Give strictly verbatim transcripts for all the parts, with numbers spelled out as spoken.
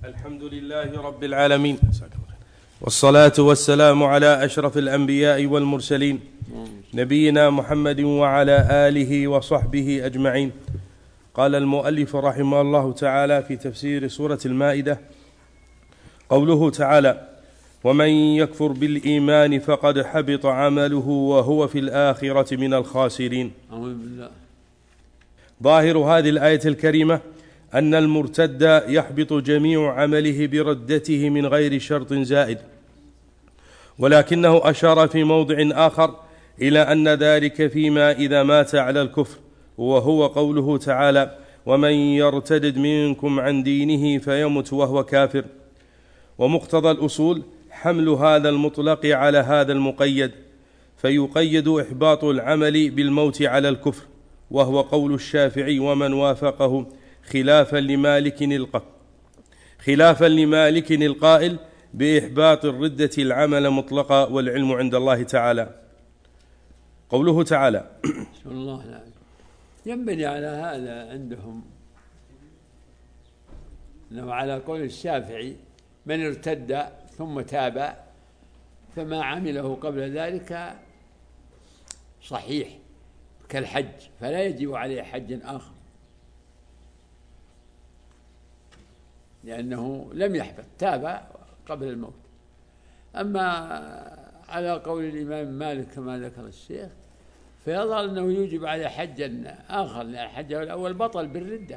الحمد لله رب العالمين، والصلاة والسلام على أشرف الأنبياء والمرسلين نبينا محمد وعلى آله وصحبه أجمعين. قال المؤلف رحمه الله تعالى في تفسير سورة المائدة: قوله تعالى: ومن يكفر بالإيمان فقد حبط عمله وهو في الآخرة من الخاسرين. ظاهر هذه الآية الكريمة أن المرتد يحبط جميع عمله بردته من غير شرط زائد، ولكنه أشار في موضع آخر إلى أن ذلك فيما إذا مات على الكفر، وهو قوله تعالى: ومن يرتد منكم عن دينه فيمت وهو كافر. ومقتضى الأصول حمل هذا المطلق على هذا المقيد، فيقيد إحباط العمل بالموت على الكفر، وهو قول الشافعي ومن وافقه، خلافا لمالك القائل خلافا لمالك القائل بإحباط الردة العمل مطلقا، والعلم عند الله تعالى. قوله تعالى: الله ينبني على هذا عندهم أنه على قول الشافعي من ارتد ثم تاب فما عمله قبل ذلك صحيح كالحج، فلا يجب عليه حج آخر، لأنه لم يحبط، تاب قبل الموت. أما على قول الإمام مالك كما ذكر الشيخ فيظهر أنه يوجب عليه حجا آخر، لأن حجه الأول بطل بالردة.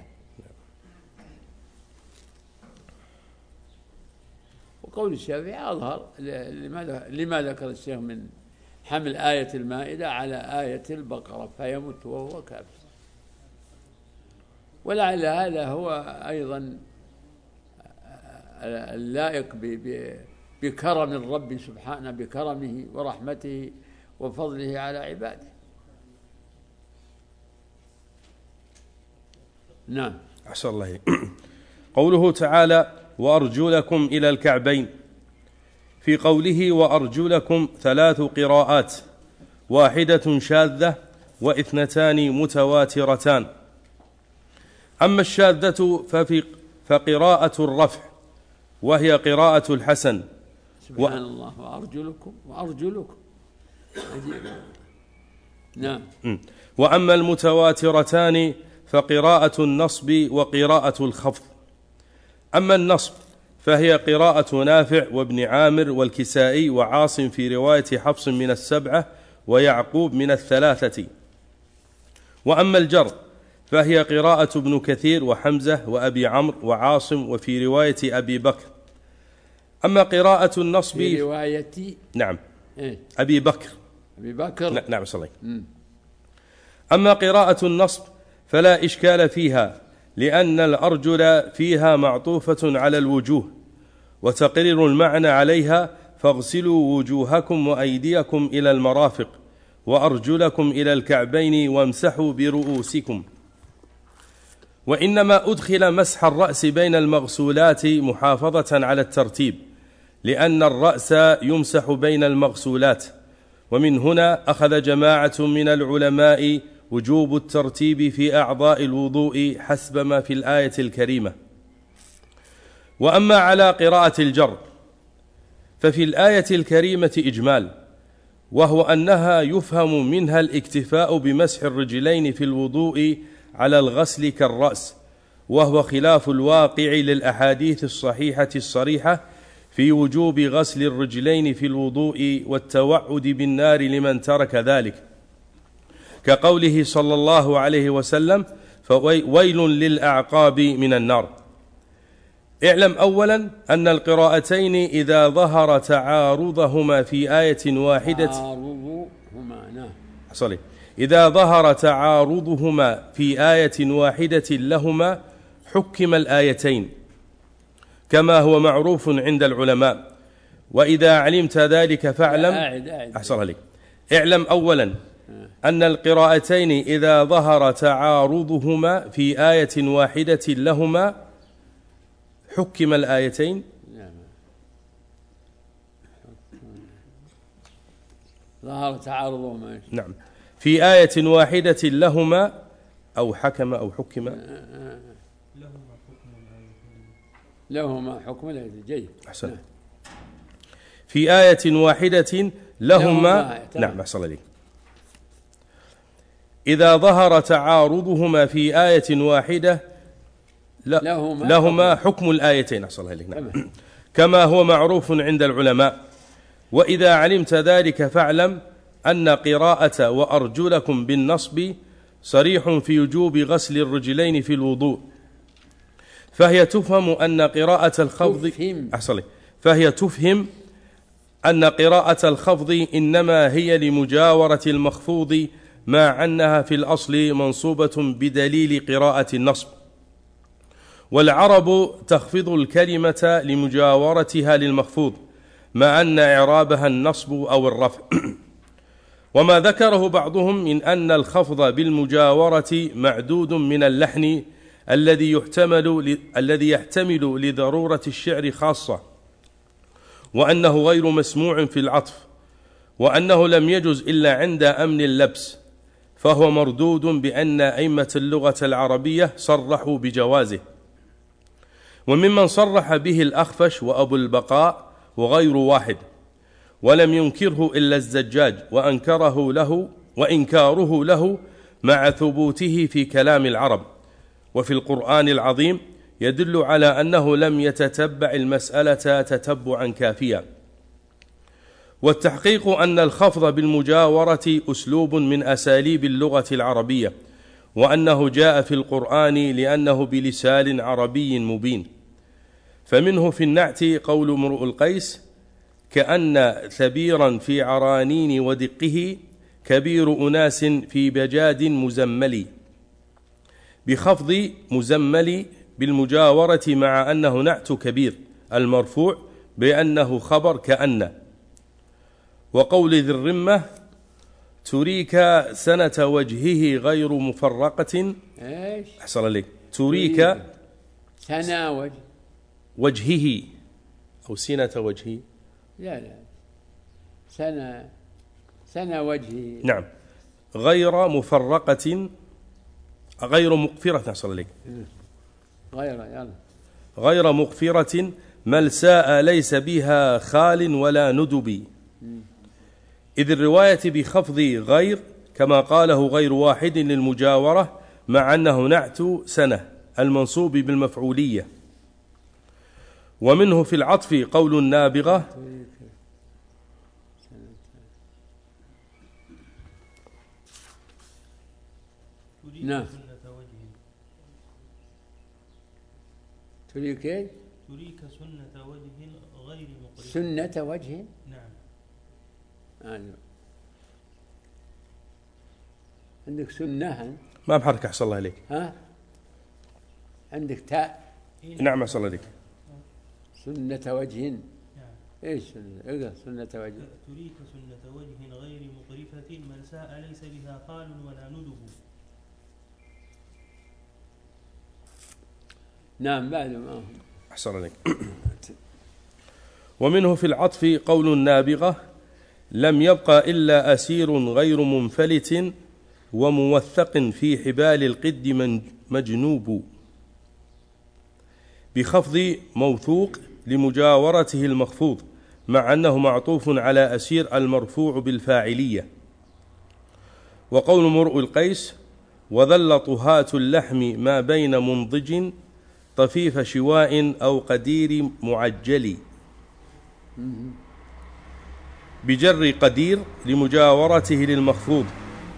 وقول الشافعي أظهر لما ذكر الشيخ من حمل آية المائدة على آية البقرة فيمت وهو كافر. ولعل هذا هو أيضا اللائق بكرم الرب سبحانه، بكرمه ورحمته وفضله على عباده. نعم. أحسن الله. قوله تعالى: وأرجلكم إلى الكعبين. في قوله وأرجلكم ثلاث قراءات، واحدة شاذة واثنتان متواترتان. أما الشاذة ففي فقراءة الرفع، وهي قراءة الحسن. سبحان و... الله. وأرجلكم وأرجلكم. نعم. وأما المتواترتان فقراءة النصب وقراءة الخفض. أما النصب فهي قراءة نافع وابن عامر والكسائي وعاصم في رواية حفص من السبعة ويعقوب من الثلاثة. وأما الجر فهي قراءة ابن كثير وحمزة وأبي عمرو وعاصم وفي رواية أبي بكر. أما قراءة النصب في رواية نعم إيه؟ أبي بكر أبي بكر نعم صلي. أما قراءة النصب فلا إشكال فيها، لأن الأرجل فيها معطوفة على الوجوه، وتقرير المعنى عليها: فاغسلوا وجوهكم وأيديكم إلى المرافق وأرجلكم إلى الكعبين وامسحوا برؤوسكم. وإنما أدخل مسح الرأس بين المغسولات محافظة على الترتيب، لأن الرأس يمسح بين المغسولات. ومن هنا أخذ جماعة من العلماء وجوب الترتيب في أعضاء الوضوء حسب ما في الآية الكريمة. وأما على قراءة الجر ففي الآية الكريمة إجمال، وهو أنها يفهم منها الاكتفاء بمسح الرجلين في الوضوء على الغسل كالرأس، وهو خلاف الواقع للأحاديث الصحيحة الصريحة في وجوب غسل الرجلين في الوضوء والتوعد بالنار لمن ترك ذلك، كقوله صلى الله عليه وسلم: فويل للأعقاب من النار. اعلم أولا أن القراءتين إذا ظهر تعارضهما في آية واحدة صلي إذا ظهر تعارضهما في آية واحدة لهما حكم الآيتين، كما هو معروف عند العلماء. وإذا علمت ذلك فاعلم أحسن لك اعلم أولا أن القراءتين إذا ظهر تعارضهما في آية واحدة لهما حكم الآيتين. ظهر تعارضهما نعم في آية واحدة لهما أو حكم أو حكم لهما حكم الآيتين. جيد. أحسن. نعم. في آية واحدة لهما, لهما. نعم أحسن عليك. إذا ظهر تعارضهما في آية واحدة لهما, لهما حكم الآيتين. أحسن عليك. نعم. كما هو معروف عند العلماء. وإذا علمت ذلك فاعلم أن قراءة وأرجلكم بالنصب صريح في وجوب غسل الرجلين في الوضوء، فهي تفهم أن قراءة الخفض أحسن فهي تفهم أن قراءة الخفض إنما هي لمجاورة المخفوض، مع أنها في الأصل منصوبة بدليل قراءة النصب. والعرب تخفض الكلمة لمجاورتها للمخفوض، مع أن إعرابها النصب أو الرفع. وما ذكره بعضهم من أن الخفض بالمجاورة معدود من اللحن الذي يحتمل الذي يحتمل لضرورة الشعر خاصة، وأنه غير مسموع في العطف، وأنه لم يجز إلا عند أمن اللبس، فهو مردود بأن أئمة اللغة العربية صرحوا بجوازه. وممن صرح به الأخفش وأبو البقاء وغير واحد، ولم ينكره إلا الزجاج، وأنكره له وإنكاره له مع ثبوته في كلام العرب وفي القرآن العظيم يدل على أنه لم يتتبع المسألة تتبعا كافيا. والتحقيق أن الخفض بالمجاورة أسلوب من أساليب اللغة العربية، وأنه جاء في القرآن لأنه بلسان عربي مبين. فمنه في النعت قول امرؤ القيس: كأن ثبيرا في عرانين ودقه كبير أناس في بجاد مزمل، بخفض مزمل بالمجاورة، مع أنه نعت كبير المرفوع بأنه خبر كأن. وقول ذي الرمة: تريك سنة وجهه غير مفرقة. ايش؟ أحسن عليك. تريك سنة وجه وجهه أو سنة وجهه. لا لا سنة سنة وجهه. نعم. غير مفرقة غير مقفرة. أحسن عليك. غير يلا غير مقفرة ملساء ليس بها خال ولا ندب، إذ الرواية بخفض غير كما قاله غير واحد للمجاورة، مع أنه نعت سنة المنصوب بالمفعولية. ومنه في العطف قول النابغة: نعم. تريك ايه؟ تريك سنة وجه غير مقرف. سنة وجه؟ نعم. آه. عندك سنة ما بحرك. أحسن الله عليك. ها؟ عندك تاء. نعم أحسن الله عليك. سنة وجه. نعم. ايش سنة؟ اقرأ سنة وجه. تريك سنة وجه غير مقرفة ملساء ليس بها خال ولا ندب. نعم بعد ما أحسن عليك. ومنه في العطف قول النابغة: لم يبقى إلا أسير غير منفلت وموثق في حبال القد مجنوب، بخفض موثوق لمجاورته المخفوض، مع أنه معطوف على أسير المرفوع بالفاعلية. وقول مرء القيس: وذل طهاة اللحم ما بين منضج طفيف شواء أو قدير معجل، بجر قدير لمجاورته للمخفوض،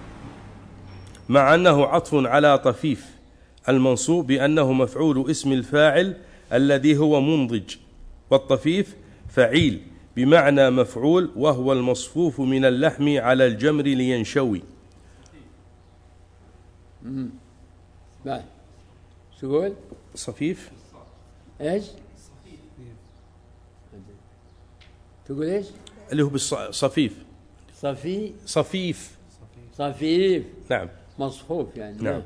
مع أنه عطف على طفيف المنصوب بأنه مفعول اسم الفاعل الذي هو منضج، والطفيف فعيل بمعنى مفعول، وهو المصفوف من اللحم على الجمر لينشوي. بعد شو تقول؟ صفيف. ايش؟ تقول ايش؟ اللي هو بالصفيف. صفي صفيف. صفيف. نعم. مصفوف يعني. نعم.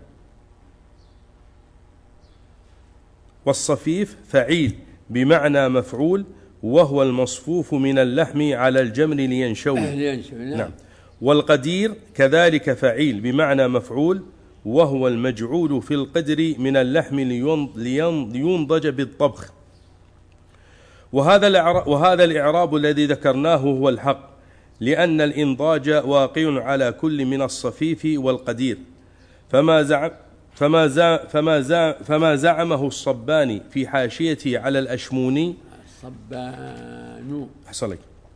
والصفيف فعيل بمعنى مفعول، وهو المصفوف من اللحم على الجمر لينشوي. لينشوي. نعم. نعم. والقدير كذلك فعيل بمعنى مفعول، وهو المجعول في القدر من اللحم لينضج بالطبخ. وهذا الإعراب, وهذا الإعراب الذي ذكرناه هو الحق، لأن الإنضاج واقع على كل من الصفيف والقدير، فما زعم فما زعم فما زعم فما زعمه الصباني في حاشيته على الأشموني. الصبان حصلي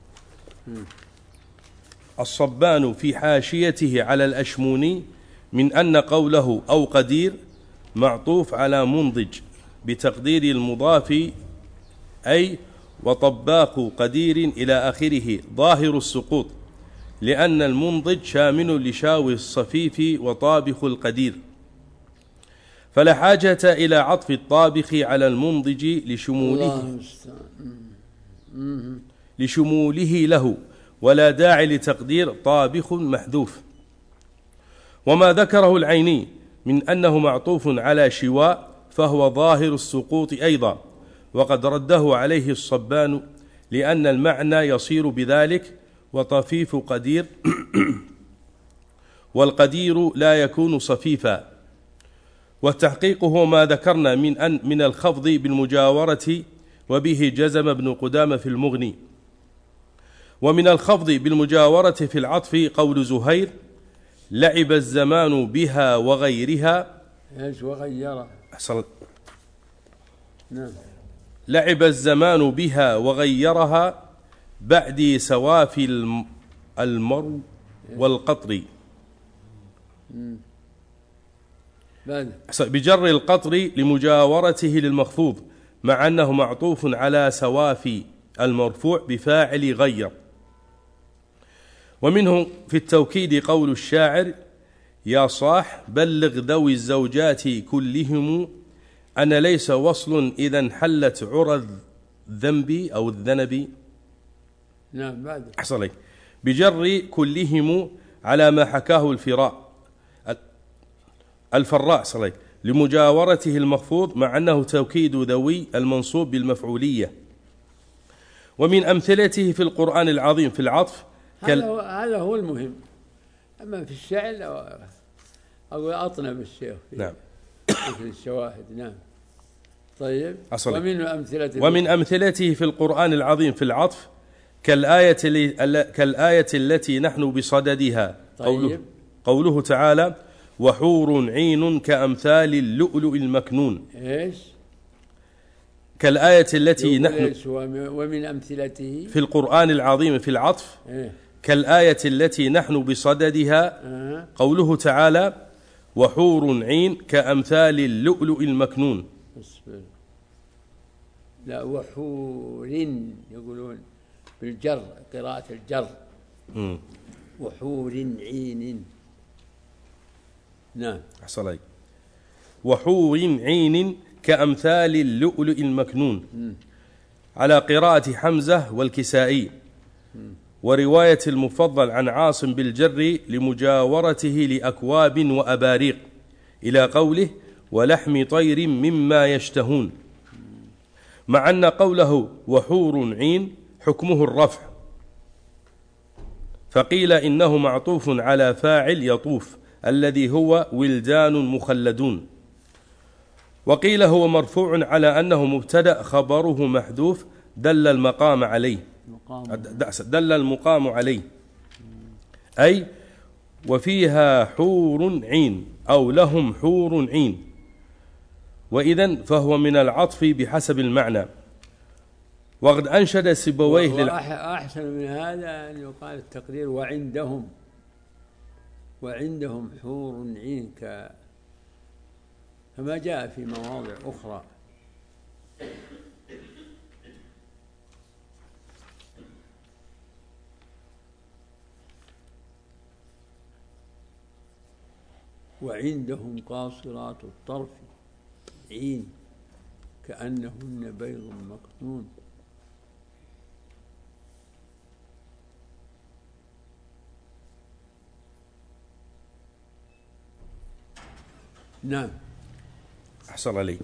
الصبان في حاشيته على الأشموني من أن قوله أو قدير معطوف على منضج بتقدير المضاف، أي وطباق قدير إلى آخره ظاهر السقوط، لأن المنضج شامل لشاوي الصفيف وطابخ القدير، فلا حاجة إلى عطف الطابخ على المنضج لشموله لشموله له، ولا داعي لتقدير طابخ محذوف. وما ذكره العيني من أنه معطوف على شواء فهو ظاهر السقوط أيضا، وقد رده عليه الصبان، لأن المعنى يصير بذلك وطفيف قدير والقدير لا يكون صفيفا. والتحقيق هو ما ذكرنا من أن من الخفض بالمجاورة، وبه جزم ابن قدامة في المغني. ومن الخفض بالمجاورة في العطف قول زهير: لعب الزمان بها وغيرها. ايش وغيرها؟ نعم. لعب الزمان بها وغيرها بعد سوافي المرو والقطر. بجر القطر لمجاورته للمخفوض، مع أنه معطوف على سوافي المرفوع بفاعل غير. ومنه في التوكيد قول الشاعر: يا صاح بلغ ذوي الزوجات كلهم أن ليس وصل إذا انحلت عرى الذنب أو الذنب. نعم بعد حصل بجر كلهم على ما حكاه الفراء الفراء صلي لمجاورته المخفوض، مع أنه توكيد ذوي المنصوب بالمفعولية. ومن أمثلته في القرآن العظيم في العطف كال... هذا هو المهم. أما في الشعر أو أطنب الشيخ نعم مثل الشواهد. نعم طيب. أصلي. ومن أمثلته ومن أمثلته في القرآن العظيم في العطف كالآية, اللي... كالآية التي نحن بصددها. طيب. قوله... قوله تعالى: وحور عين كأمثال اللؤلؤ المكنون. إيش؟ كالآية التي نحن ومن أمثلته في القرآن العظيم في العطف إيه؟ كالآية التي نحن بصددها. أه. قوله تعالى: وحور عين كأمثال اللؤلؤ المكنون. لا وحور يقولون بالجر، قراءة الجر. م. وحور عين. نعم أحسن. وحور عين كأمثال اللؤلؤ المكنون م. على قراءة حمزة والكسائي. م. ورواية المفضل عن عاصم بالجر لمجاورته لأكواب وأباريق إلى قوله: ولحم طير مما يشتهون، مع أن قوله وحور عين حكمه الرفع، فقيل إنه معطوف على فاعل يطوف الذي هو ولدان مخلدون، وقيل هو مرفوع على أنه مبتدأ خبره محذوف دل المقام عليه دل المقام عليه أي وفيها حور عين أو لهم حور عين، وإذن فهو من العطف بحسب المعنى. وقد أنشد سيبويه لل... أحسن من هذا أن يقال التقدير وعندهم وعندهم حور عين ك... كما جاء في مواضع أخرى. وعندهم قاصرات الطرف عين كأنهن بيض مكنون. نعم أحسن علي.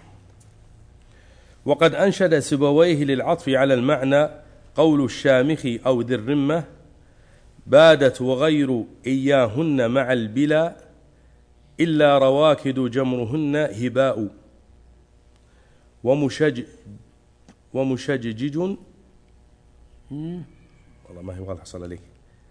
وقد أنشد سيبويه للعطف على المعنى قول الشامخ أو ذي الرمة: بادت وغير إياهن مع البلا إلا رواكد جمرهن هباء ومشج ومشججج. والله ما هي واضحة حصل عليك.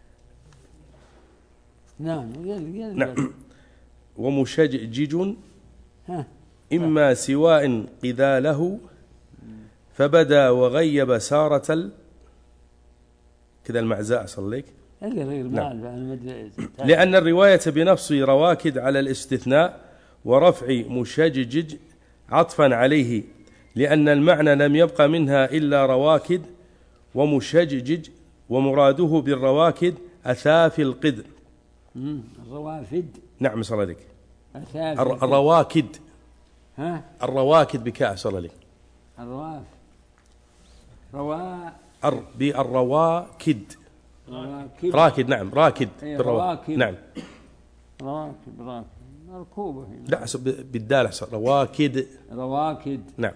نعم نعم. ومشججج إما سواء قذاله فبدا وغيب سارة ال... كذا المعزاء أصل لك. نعم. لأن الرواية بنفس رواكد على الاستثناء ورفع مشججج عطفا عليه، لأن المعنى لم يبق منها إلا رواكد ومشججج، ومراده بالرواكد أثافي القدر. الروافد. نعم صلى لك. الرواكد. ها الرواكد بكاء صلى لك. الرواف روا أر بالرواكد. رواكد. راكد. نعم راكد بالرواكد. نعم راكب راكب مركوبة هنا. لا بالدال رواكد. رواكد. نعم.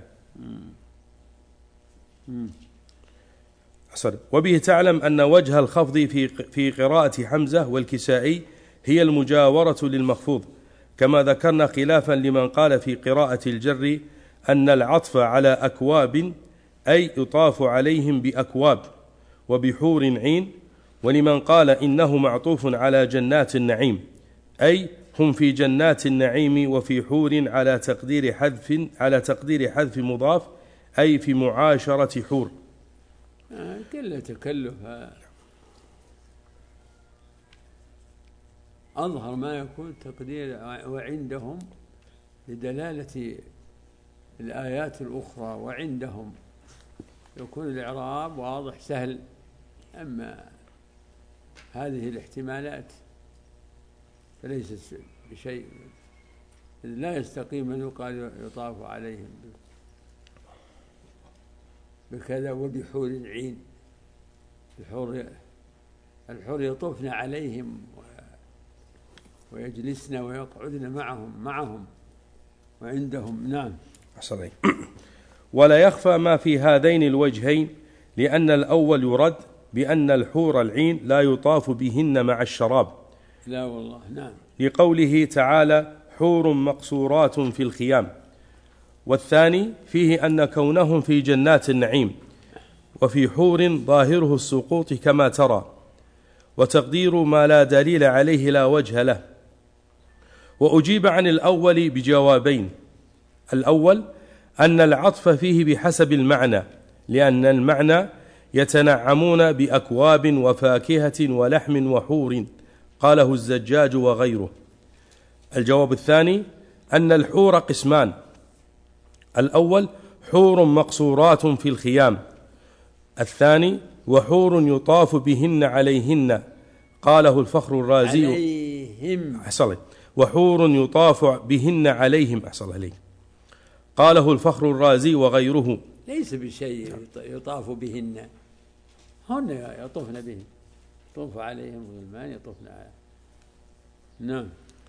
أحسن. وبه تعلم أن وجه الخفض في في قراءة حمزة والكسائي هي المجاورة للمخفوض، كما ذكرنا خلافا لمن قال في قراءة الجر أن العطف على أكواب أي يطاف عليهم بأكواب وبحور عين، ولمن قال إنه معطوف على جنات النعيم أي هم في جنات النعيم وفي حور على تقدير حذف على تقدير حذف مضاف أي في معاشرة حور. كل تكلف أظهر ما يكون تقدير وعندهم لدلالة الآيات الأخرى، وعندهم يكون الإعراب واضح سهل. أما هذه الاحتمالات فليست بشيء، لا يستقيم أن يقال يطاف عليهم بكذا وبحور العين. الحور الحور يطوفن عليهم ويجلسن ويقعدن معهم معهم وعندهم. نعم. أحسن. ولا يخفى ما في هذين الوجهين، لأن الأول يرد بأن الحور العين لا يطاف بهن مع الشراب. لا والله. نعم. لقوله تعالى حور مقصورات في الخيام. والثاني فيه أن كونهم في جنات النعيم وفي حور ظاهره السقوط كما ترى، وتقدير ما لا دليل عليه لا وجه له. وأجيب عن الأول بجوابين. الأول أن العطف فيه بحسب المعنى، لأن المعنى يتنعمون بأكواب وفاكهة ولحم وحور، قاله الزجاج وغيره. الجواب الثاني أن الحور قسمان: الأول حور مقصورات في الخيام، الثاني وحور يطاف بهن عليهن، قاله الفخر الرازي عليهم. أحسن. وحور يطاف بهن عليهم. أحسن عليه. قاله الفخر الرازي وغيره. ليس بشيء يطاف بهن، هن يطوفن بهن، يطوف عليهم غلمان يطوفن عليهم. نعم.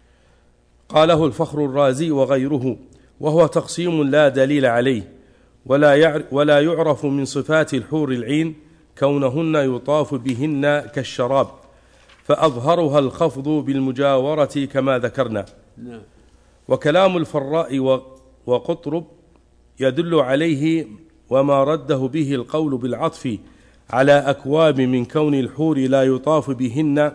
قاله الفخر الرازي وغيره، وهو تقسيم لا دليل عليه، ولا ولا يعرف من صفات الحور العين كونهن يطاف بهن كالشراب، فأظهرها الخفض بالمجاورة كما ذكرنا. نعم. وكلام الفراء وقطرب يدل عليه، وما رده به القول بالعطف على أكواب من كون الحور لا يطاف بهن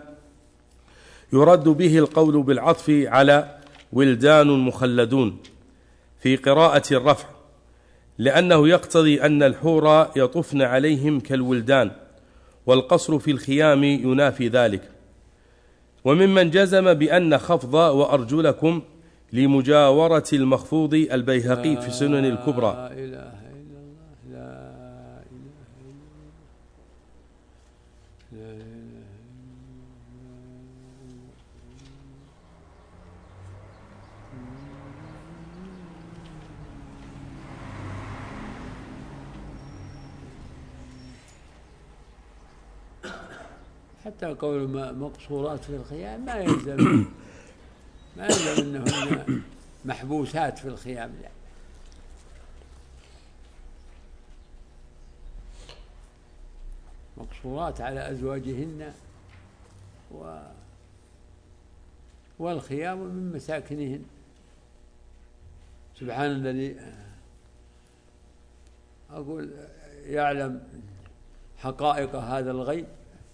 يرد به القول بالعطف على ولدان مخلدون في قراءة الرفع، لأنه يقتضي أن الحور يطفن عليهم كالولدان، والقصر في الخيام ينافي ذلك. وممن جزم بأن خفض وأرجلكم لمجاورة المخفوض البيهقي في سنن الكبرى. لا إله إلا الله. لا إله إلا الله. لا إله. حتى قول مقصورات في الخيام ما يلزم ما يلزم أنهن محبوسات في الخيام، يعني. مقصورات على أزواجهن و والخيام من مساكنهن. سبحان الذي أقول يعلم حقائق هذا الغيب،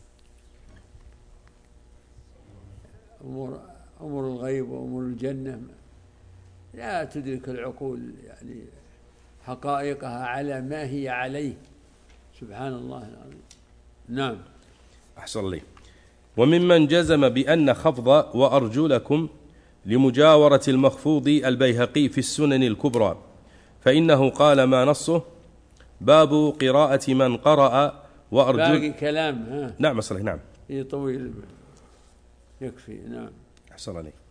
أمور أمور الغيب وأمور الجنة لا تدرك العقول يعني حقائقها على ما هي عليه، سبحان الله العظيم. نعم. أحسن الله. وممن جزم بأن خفض وأرجلكم لمجاورة المخفوض البيهقي في السنن الكبرى، فإنه قال ما نصه باب قراءة من قرأ وأرجل. باقي كلام ها؟ نعم صحيح. نعم طويل يكفي. نعم. أحسن عليك.